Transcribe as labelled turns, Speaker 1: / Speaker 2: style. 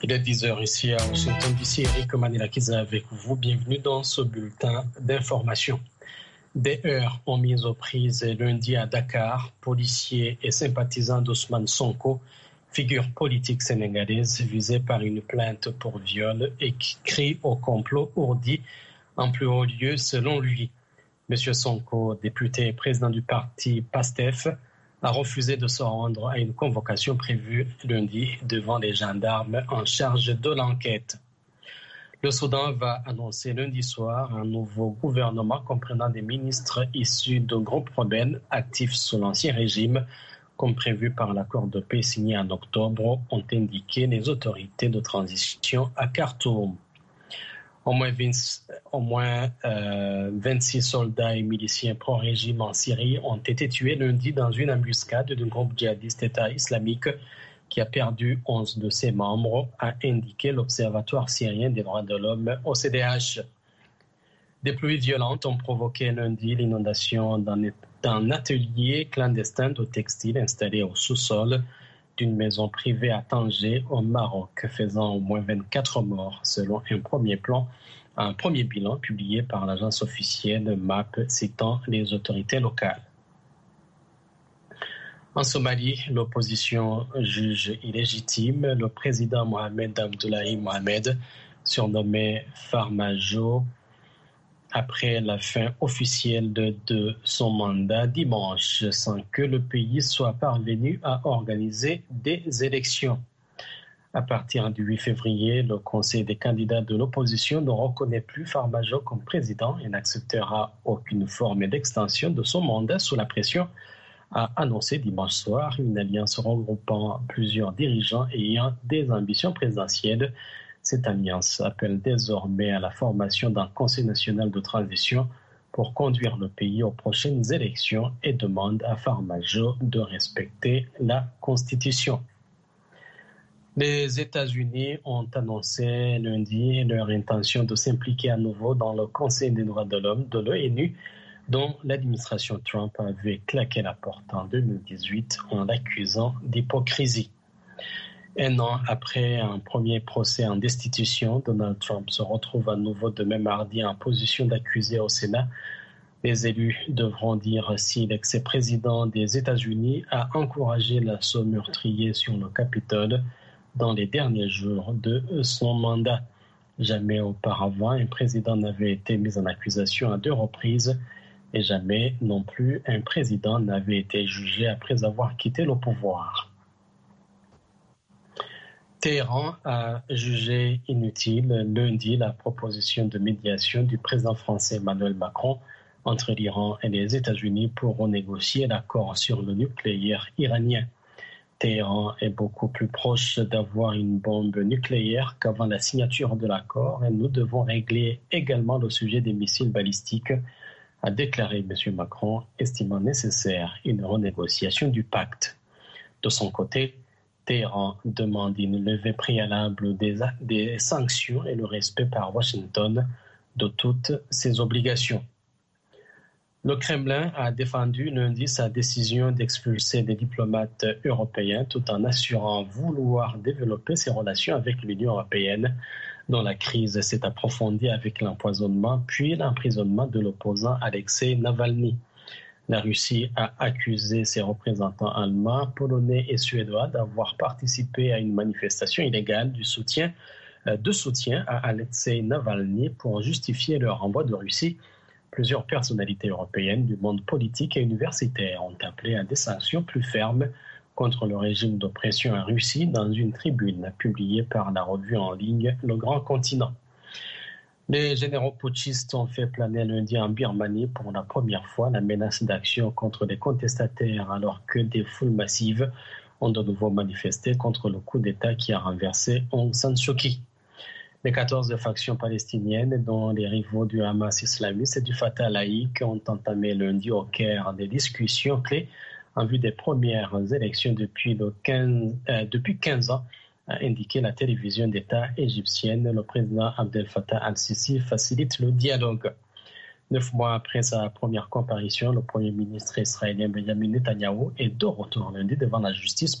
Speaker 1: Il est 10h ici à Washington DC. Eric Manilakiza avec vous. Bienvenue dans ce bulletin d'information. Des heurts ont mis aux prises lundi à Dakar. Policiers et sympathisants d'Ousmane Sonko, figure politique sénégalaise visée par une plainte pour viol et qui crie au complot ourdi en plus haut lieu selon lui. Monsieur Sonko, député et président du parti PASTEF, a refusé de se rendre à une convocation prévue lundi devant les gendarmes en charge de l'enquête. Le Soudan va annoncer lundi soir un nouveau gouvernement comprenant des ministres issus de groupes rebelles actifs sous l'Ancien Régime, comme prévu par l'accord de paix signé en octobre, ont indiqué les autorités de transition à Khartoum. Au moins 26 soldats et miliciens pro-régime en Syrie ont été tués lundi dans une embuscade du groupe djihadiste État islamique qui a perdu 11 de ses membres, a indiqué l'Observatoire syrien des droits de l'homme OCDH. Des pluies violentes ont provoqué lundi l'inondation d'un atelier clandestin de textile installé au sous-sol d'une maison privée à Tanger, au Maroc, faisant au moins 24 morts, selon un premier bilan publié par l'agence officielle MAP, citant les autorités locales. En Somalie, l'opposition juge illégitime le président Mohamed Abdullahi Mohamed, surnommé Farmajo, après la fin officielle de son mandat dimanche, sans que le pays soit parvenu à organiser des élections. À partir du 8 février, le Conseil des candidats de l'opposition ne reconnaît plus Farmajo comme président et n'acceptera aucune forme d'extension de son mandat sous la pression, a annoncé dimanche soir une alliance regroupant plusieurs dirigeants ayant des ambitions présidentielles. Cette alliance appelle désormais à la formation d'un Conseil national de transition pour conduire le pays aux prochaines élections et demande à Farmajo de respecter la Constitution. Les États-Unis ont annoncé lundi leur intention de s'impliquer à nouveau dans le Conseil des droits de l'homme de l'ONU, dont l'administration Trump avait claqué la porte en 2018 en l'accusant d'hypocrisie. Un an après un premier procès en destitution, Donald Trump se retrouve à nouveau demain mardi en position d'accusé au Sénat. Les élus devront dire si l'ex-président des États-Unis a encouragé l'assaut meurtrier sur le Capitole dans les derniers jours de son mandat. Jamais auparavant, un président n'avait été mis en accusation à 2 reprises et jamais non plus un président n'avait été jugé après avoir quitté le pouvoir. Téhéran a jugé inutile lundi la proposition de médiation du président français Emmanuel Macron entre l'Iran et les États-Unis pour renégocier l'accord sur le nucléaire iranien. Téhéran est beaucoup plus proche d'avoir une bombe nucléaire qu'avant la signature de l'accord et nous devons régler également le sujet des missiles balistiques, a déclaré M. Macron, estimant nécessaire une renégociation du pacte. De son côté, Téhéran demande une levée préalable des sanctions et le respect par Washington de toutes ses obligations. Le Kremlin a défendu lundi sa décision d'expulser des diplomates européens tout en assurant vouloir développer ses relations avec l'Union européenne, dont la crise s'est approfondie avec l'empoisonnement puis l'emprisonnement de l'opposant Alexei Navalny. La Russie a accusé ses représentants allemands, polonais et suédois d'avoir participé à une manifestation illégale de soutien à Alexei Navalny pour justifier leur renvoi de Russie. Plusieurs personnalités européennes du monde politique et universitaire ont appelé à des sanctions plus fermes contre le régime d'oppression en Russie dans une tribune publiée par la revue en ligne Le Grand Continent. Les généraux putschistes ont fait planer lundi en Birmanie pour la première fois la menace d'action contre les contestataires alors que des foules massives ont de nouveau manifesté contre le coup d'État qui a renversé Aung San Suu Kyi. Les 14 factions palestiniennes, dont les rivaux du Hamas islamiste et du Fatah laïque, ont entamé lundi au Caire des discussions clés en vue des premières élections depuis 15 ans, a indiqué la télévision d'État égyptienne. Le président Abdel Fattah al-Sisi facilite le dialogue. 9 mois après sa première comparution, le premier ministre israélien Benjamin Netanyahou est de retour lundi devant la justice